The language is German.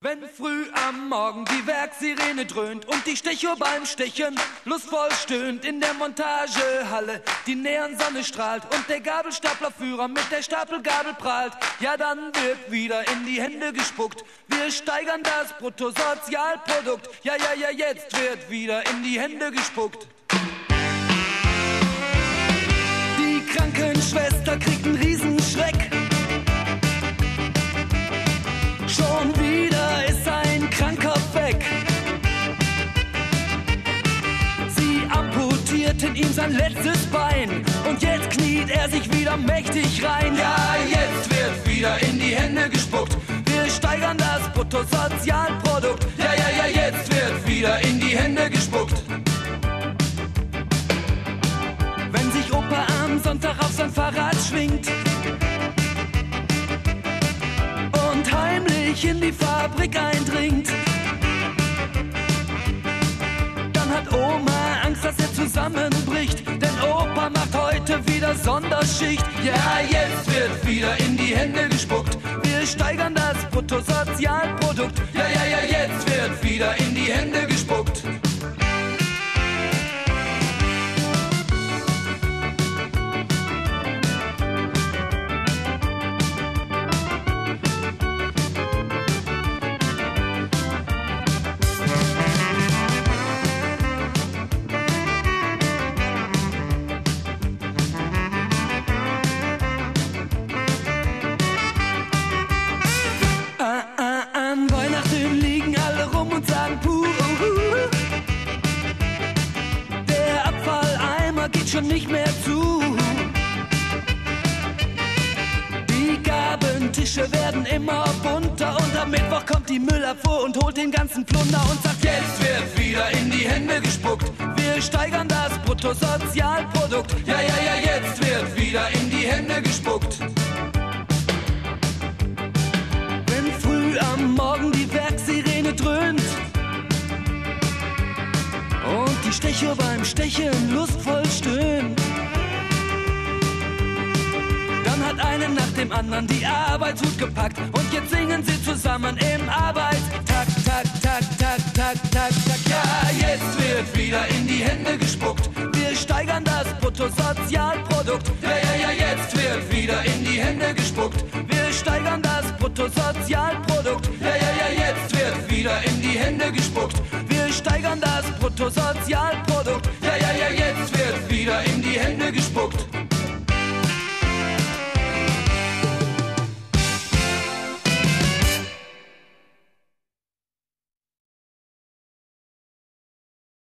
Wenn früh am Morgen die Werksirene dröhnt und die Stechuhr beim Stechen lustvoll stöhnt in der Montagehalle, die Neonsonne strahlt und der Gabelstaplerführer mit der Stapelgabel prahlt, ja dann wird wieder in die Hände gespuckt. Wir steigern das Bruttosozialprodukt, ja, jetzt wird wieder in die Hände gespuckt. Die Krankenschwester kriegt einen Riesenschreck. Schon wieder ist ein Kranker weg. Sie amputierten ihm sein letztes Bein und jetzt kniet er sich wieder mächtig rein. Ja, jetzt wird wieder in die Hände gespuckt. Wir steigern das Bruttosozialprodukt. Ja, jetzt wird wieder in die Hände gespuckt. Wenn sich Opa am Sonntag auf sein Fahrrad schwingt und heimlich in die Fabrik eindringt, dann hat Oma Angst, dass er zusammenbricht, denn Opa macht heute wieder Sonderschicht. Ja, jetzt wird wieder in die Hände gespuckt. Wir steigern das Bruttosozialprodukt. Ja, jetzt wird wieder in die Hände gespuckt. An Weihnachten liegen alle rum und sagen puh. Der Abfalleimer geht schon nicht mehr zu. Die Gabentische werden immer bunter und am Mittwoch kommt die Müllabfuhr und holt den ganzen Plunder und sagt, jetzt wird wieder in die Hände gespuckt. Wir steigern das Bruttosozialprodukt. Ja, jetzt wird wieder in die Hände gespuckt. Am Morgen die Werksirene dröhnt und die Stechuhr beim Stechen lustvoll stöhnt, dann hat eine nach dem anderen die Arbeitshut gepackt und jetzt singen sie zusammen im Arbeitstakt, tak, tak, tak, tak, tak, tak. Ja, jetzt wird wieder in die Hände gespuckt. Wir steigern das Bruttosozialprodukt. Ja, jetzt wird wieder in die Hände gespuckt. Wir steigern das Bruttosozialprodukt. Ja, jetzt wird wieder in die Hände gespuckt. Wir steigern das Bruttosozialprodukt. Ja, jetzt wird wieder in die Hände gespuckt.